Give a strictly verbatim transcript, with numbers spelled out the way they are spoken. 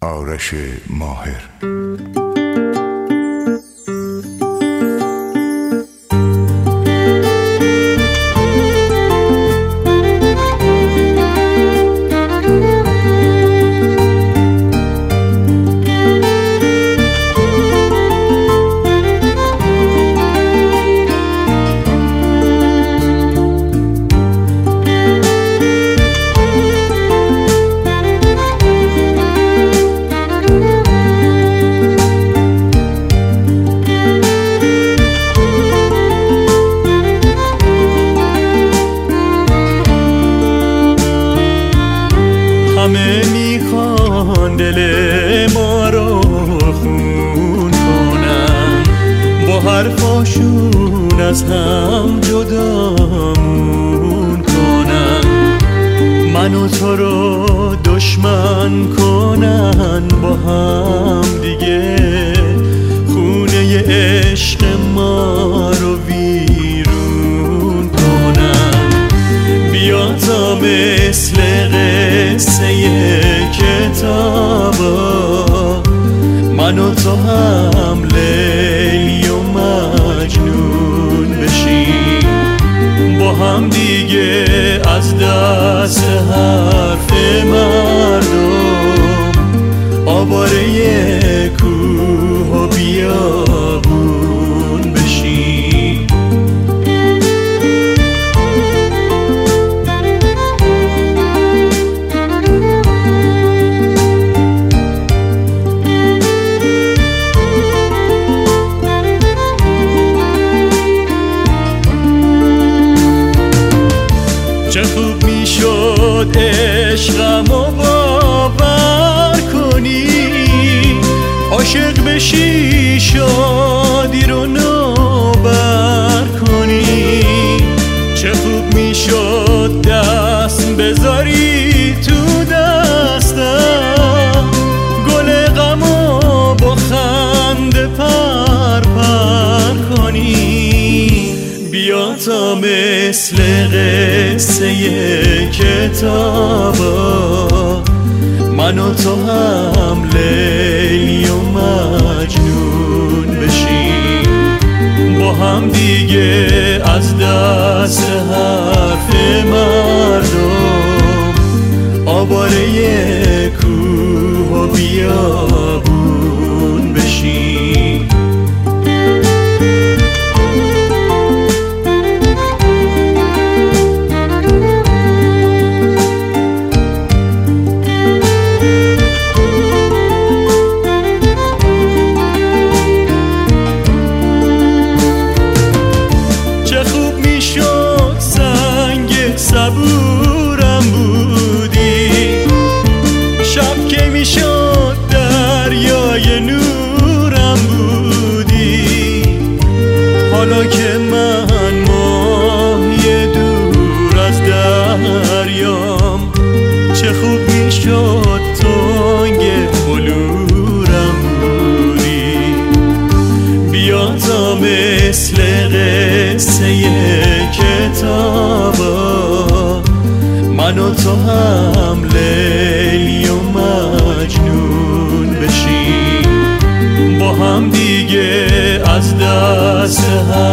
آرش ماهر. همه میخوان دل ما رو خون کنن، با حرفاشون از هم جدامون کنن، من و تو رو دشمن کنن، با هم دیگه خونه عشق ما رو ویرون کنن. بیا تا مثل قصه کتابا من و تو هم لیلی و مجنون بشیم، با هم دیگه از دست حرف مردم آواره کوه و بیابون بشیم. چه خوب میشد عشقمو باور کنی، عاشق بشی شادی رو نوبر کنی. چه خوب میشد دست بذاری تو دستم، گل غمو با خنده پر پر کنی. بیا تا مثل قصه کتابا من و تو هم لیلی و مجنون بشیم، با هم دیگه از دست حرف مردم آواره کوه و بیابون بشیم. صبورم بودی شب که میشد دریای نورم بودی، حالا که من ماهی دور از دریام چه خوب میشد تنگ بلورم بودی. بیا تا مثل قصه کتابا من و تو هم لیلی و مجنون بشیم، با هم دیگه از دست هم